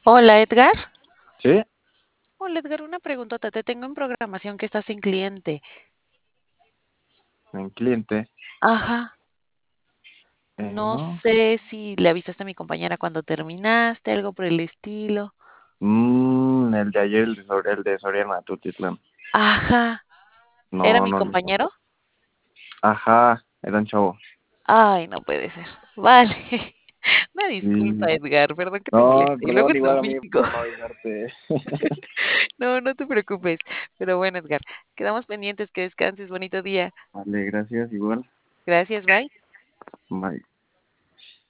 Hola Edgar. Sí, Hola Edgar, una preguntota. Te tengo en programación que estás sin cliente. en cliente. Ajá. No No. sé si le avisaste a mi compañera cuando terminaste, algo por el estilo. El de ayer, el de Soriana, Tutitlán. Ajá. ¿Era No, mi no lo compañero? hizo. Ajá, era un chavo. Ay, no puede ser. Vale. Una Sí. disculpa, Edgar. Perdón que te No, moleste. Y luego perdón, es igual a mí domingo. por no avisarte. No, no te preocupes. Pero bueno, Edgar, quedamos pendientes. Que descanses. Bonito día. Vale, gracias, igual. Gracias, bye. Bye.